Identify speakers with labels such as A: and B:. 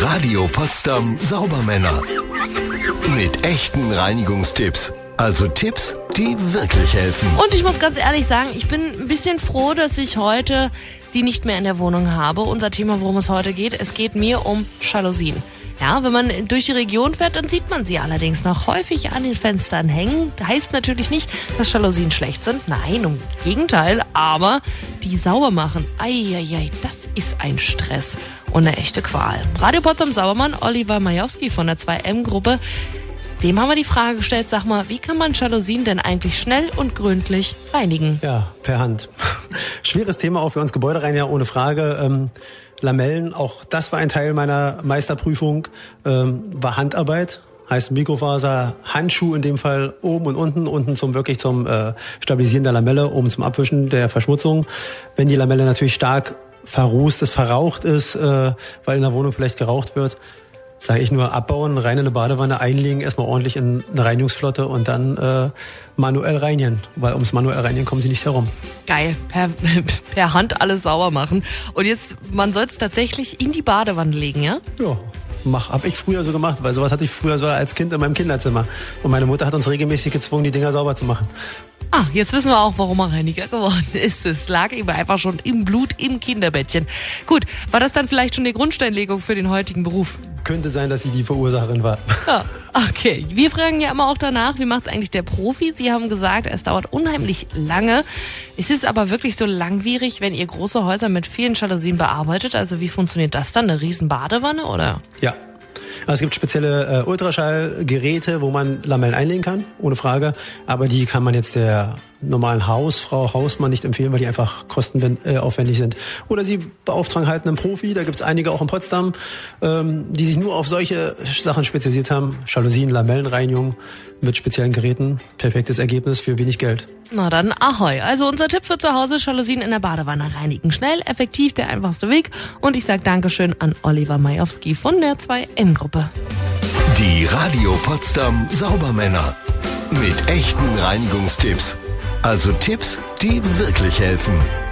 A: Radio Potsdam Saubermänner. Mit echten Reinigungstipps. Also Tipps, die wirklich helfen.
B: Und ich muss ganz ehrlich sagen, ich bin ein bisschen froh, dass ich heute sie nicht mehr in der Wohnung habe. Unser Thema, worum es heute geht, es geht mir um Jalousien. Ja, wenn man durch die Region fährt, dann sieht man sie allerdings noch häufig an den Fenstern hängen. Heißt natürlich nicht, dass Jalousien schlecht sind. Nein, im Gegenteil. Aber die sauber machen, das ist ein Stress und eine echte Qual. Radio Potsdam Saubermann Oliver Majowski von der 2M-Gruppe. Dem haben wir die Frage gestellt, sag mal, wie kann man Jalousien denn eigentlich schnell und gründlich reinigen?
C: Ja, per Hand. Schwieriges Thema auch für uns Gebäudereiniger, ohne Frage. Lamellen, auch das war ein Teil meiner Meisterprüfung, war Handarbeit. Heißt Mikrofaser, Handschuh in dem Fall oben und unten zum Stabilisieren der Lamelle, oben zum Abwischen der Verschmutzung. Wenn die Lamelle natürlich stark verrußt ist, verraucht ist, weil in der Wohnung vielleicht geraucht wird, sage ich nur, abbauen, rein in eine Badewanne, einlegen, erstmal ordentlich in eine Reinigungsflotte und dann manuell reinigen. Weil ums manuell reinigen kommen sie nicht herum.
B: Geil, per Hand alles sauber machen. Und jetzt, man soll es tatsächlich in die Badewanne legen, ja?
C: Ja. Hab ich früher so gemacht, weil sowas hatte ich früher so als Kind in meinem Kinderzimmer. Und meine Mutter hat uns regelmäßig gezwungen, die Dinger sauber zu machen.
B: Ah, jetzt wissen wir auch, warum er Reiniger geworden ist. Es lag ihm einfach schon im Blut im Kinderbettchen. Gut, war das dann vielleicht schon die Grundsteinlegung für den heutigen Beruf?
C: Könnte sein, dass sie die Verursacherin war.
B: Ja, okay. Wir fragen ja immer auch danach, wie macht es eigentlich der Profi? Sie haben gesagt, es dauert unheimlich lange. Es ist aber wirklich so langwierig, wenn ihr große Häuser mit vielen Jalousien bearbeitet. Also wie funktioniert das dann? Eine riesen Badewanne, oder?
C: Ja. Es gibt spezielle Ultraschallgeräte, wo man Lamellen einlegen kann, ohne Frage. Aber die kann man jetzt der normalen Hausmann nicht empfehlen, weil die einfach kostenaufwendig sind. Oder Sie beauftragen halt einen Profi, da gibt es einige auch in Potsdam, die sich nur auf solche Sachen spezialisiert haben. Jalousien, Lamellenreinigung mit speziellen Geräten. Perfektes Ergebnis für wenig Geld.
B: Na dann ahoi. Also unser Tipp für zu Hause, Jalousien in der Badewanne reinigen. Schnell, effektiv, der einfachste Weg. Und ich sage Dankeschön an Oliver Majowski von der 2M-Gruppe.
A: Die Radio Potsdam Saubermänner. Mit echten Reinigungstipps. Also Tipps, die wirklich helfen.